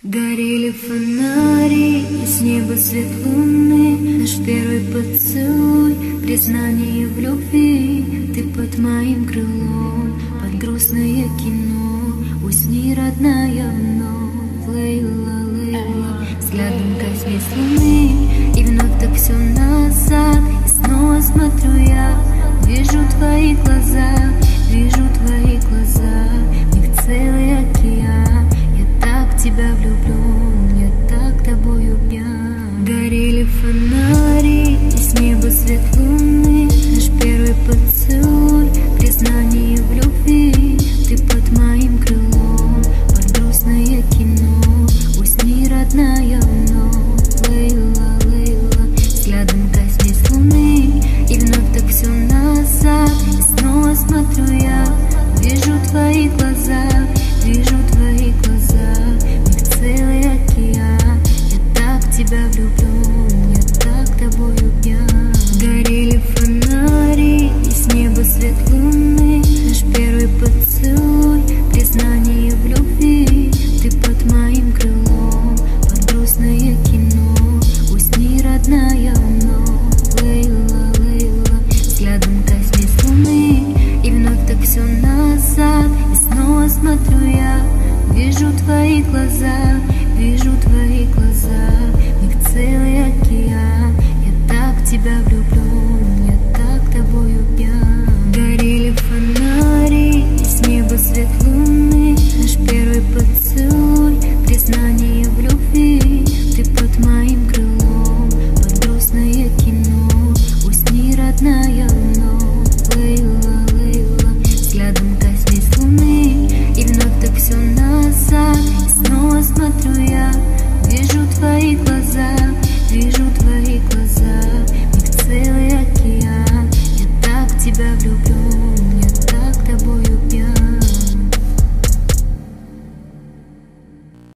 Горели фонари, и с неба свет луны. Наш первый поцелуй, признание в любви. Ты под моим крылом, под грустное кино. Усни, родная, вновь, Лейла, Лейла. Взглядом коснись луны, и вновь так все назад. И снова смотрю я, вижу твои глаза, вижу твои глаза. В них целый океан. Тебя влюблен, я так тобою пьян. Горели фонари, и с неба свет луны. Наш первый поцелуй, признание в любви. Ты под моим крылом, под грустное кино. Усни, родная, вновь, Лейла, Лейла. Взглядом коснись луны, и вновь так все назад. И снова смотрю я, вижу твои глаза, вижу твои глаза. Целый океан, я так в тебя влюблен, я так тобою пьян. Горели фонари, и с неба свет луны. Наш первый поцелуй, признание в любви. Ты под моим крылом, под грустное кино. Усни, родная, вновь, Лейла, Лейла. Взглядом коснись луны, и вновь так все назад. И снова смотрю я, вижу твои глаза, вижу твои глаза. В них целый океан, я так в тебя влюблен, я так тобою пьян. Горели фонари, и с неба свет луны. Наш первый поцелуй,